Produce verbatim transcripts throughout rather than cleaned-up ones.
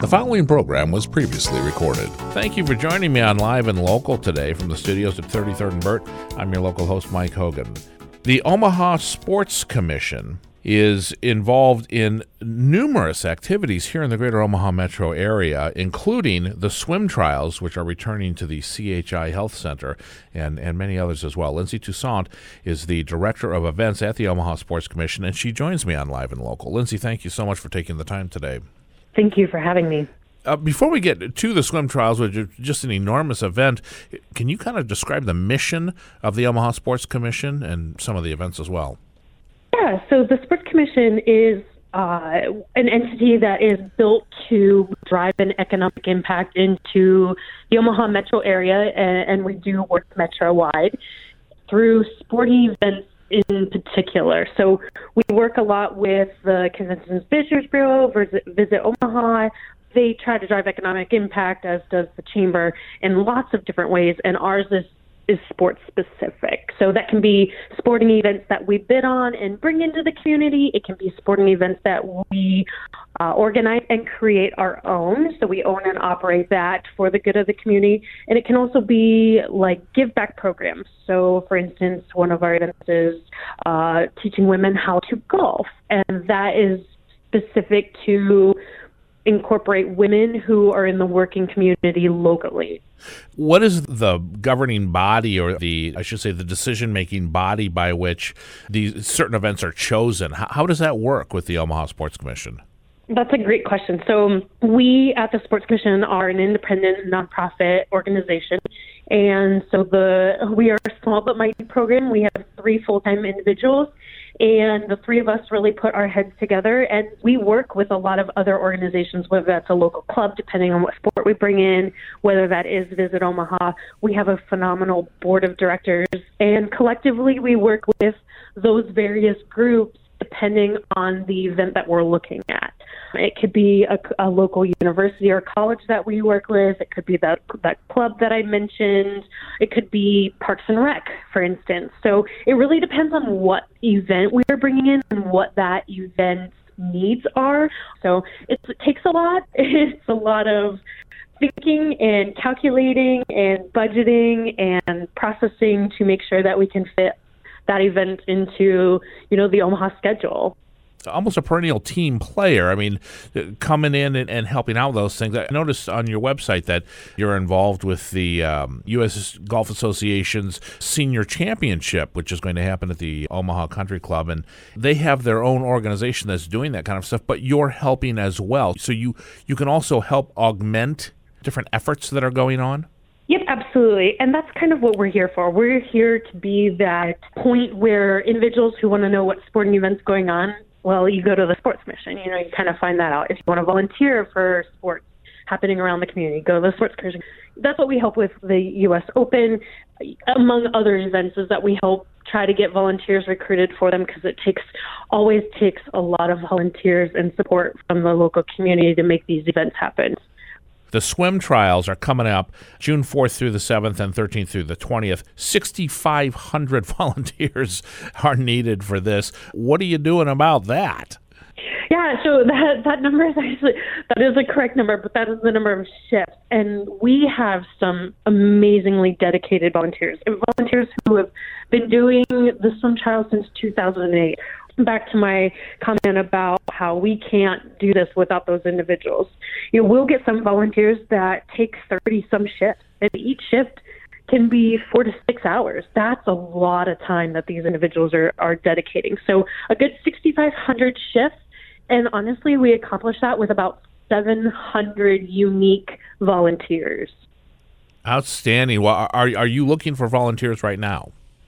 The following program was previously recorded. Thank you for joining me on Live and Local today from the studios at thirty-third and Burt. I'm your local host, Mike Hogan. The Omaha Sports Commission is involved in numerous activities here in the greater Omaha metro area, including the swim trials, which are returning to the C H I Health Center, and, and many others as well. Lindsay Toussaint is the Director of Events at the Omaha Sports Commission, and she joins me on Live and Local. Lindsay, thank you so much for taking the time today. Thank you for having me. Uh, before we get to the swim trials, which is just an enormous event, can you kind of describe the mission of the Omaha Sports Commission and some of the events as well? Yeah, so the Sports Commission is uh, an entity that is built to drive an economic impact into the Omaha metro area, and, and we do work metro-wide through sporting events in particular. So we work a lot with the Conventions Visitors Bureau, Visit, Visit Omaha. They try to drive economic impact, as does the Chamber, in lots of different ways, and ours is is sports specific. So that can be sporting events that we bid on and bring into the community. It can be sporting events that we uh, organize and create our own. So we own and operate that for the good of the community. And it can also be like give back programs. So for instance, one of our events is uh, teaching women how to golf. And that is specific to incorporate women who are in the working community locally. What is the governing body, or the, I should say, the decision-making body by which these certain events are chosen? How, how does that work with the Omaha Sports Commission? That's a great question. So we at the Sports Commission are an independent nonprofit organization. And so the we are a small but mighty program. We have three full-time individuals, and the three of us really put our heads together, and we work with a lot of other organizations, whether that's a local club, depending on what sport we bring in, whether that is Visit Omaha. We have a phenomenal board of directors, and collectively we work with those various groups depending on the event that we're looking at. It could be a, a local university or college that we work with. It could be that that club that I mentioned. It could be Parks and Rec, for instance. So it really depends on what event we are bringing in and what that event's needs are. So it's, it takes a lot. It's a lot of thinking and calculating and budgeting and processing to make sure that we can fit that event into, you know, the Omaha schedule. Almost a perennial team player. I mean, coming in and, and helping out those things. I noticed on your website that you're involved with the um, U S Golf Association's Senior Championship, which is going to happen at the Omaha Country Club, and they have their own organization that's doing that kind of stuff, but you're helping as well. So you, you can also help augment different efforts that are going on? Yep, absolutely. And that's kind of what we're here for. We're here to be that point where individuals who want to know what sporting events going on, well, you go to the Sports Commission. You know, you kind of find that out. If you want to volunteer for sports happening around the community, go to the Sports Commission. That's what we help with the U S Open, among other events, is that we help try to get volunteers recruited for them, because it takes always takes a lot of volunteers and support from the local community to make these events happen. The swim trials are coming up June fourth through the seventh and thirteenth through the twentieth. sixty-five hundred volunteers are needed for this. What are you doing about that? Yeah, so that that number is actually, that is a correct number, but that is the number of shifts. And we have some amazingly dedicated volunteers, and volunteers who have been doing the swim trials since two thousand eight. Back to my comment about how we can't do this without those individuals. You know, we'll get some volunteers that take thirty-some shifts, and each shift can be four to six hours. That's a lot of time that these individuals are, are dedicating. So a good sixty-five hundred shifts, and honestly, we accomplish that with about seven hundred unique volunteers. Outstanding. Well, are, are you looking for volunteers right now?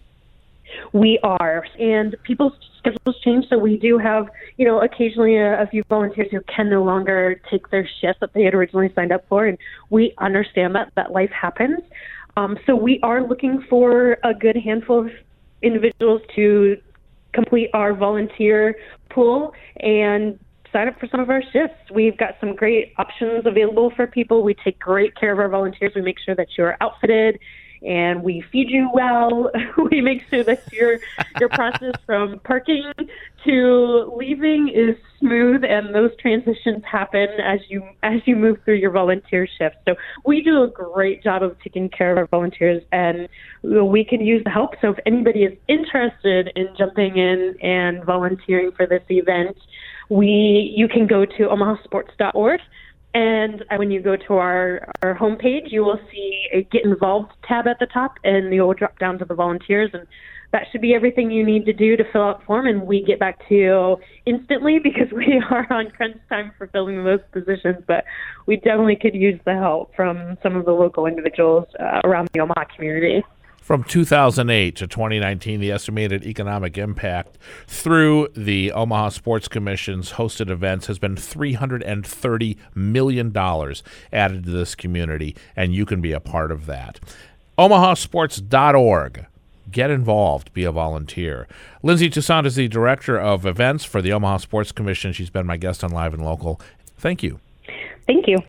We are, and people's schedules change, so we do have, you know, occasionally a, a few volunteers who can no longer take their shifts that they had originally signed up for, and we understand that, that life happens. Um, so we are looking for a good handful of individuals to complete our volunteer pool and sign up for some of our shifts. We've got some great options available for people. We take great care of our volunteers. We make sure that you're outfitted and we feed you well. We make sure that your your process from parking to leaving is smooth, and those transitions happen as you as you move through your volunteer shift. So we do a great job of taking care of our volunteers, and we can use the help. So if anybody is interested in jumping in and volunteering for this event, we you can go to omaha sports dot org. And when you go to our, our homepage, you will see a Get Involved tab at the top, and you'll drop down to the volunteers. And that should be everything you need to do to fill out the form, and we get back to you instantly because we are on crunch time for filling those positions. But we definitely could use the help from some of the local individuals uh, around the Omaha community. From two thousand eight to twenty nineteen, the estimated economic impact through the Omaha Sports Commission's hosted events has been three hundred thirty million dollars added to this community, and you can be a part of that. omaha sports dot org. Get involved. Be a volunteer. Lindsay Toussaint is the Director of Events for the Omaha Sports Commission. She's been my guest on Live and Local. Thank you. Thank you.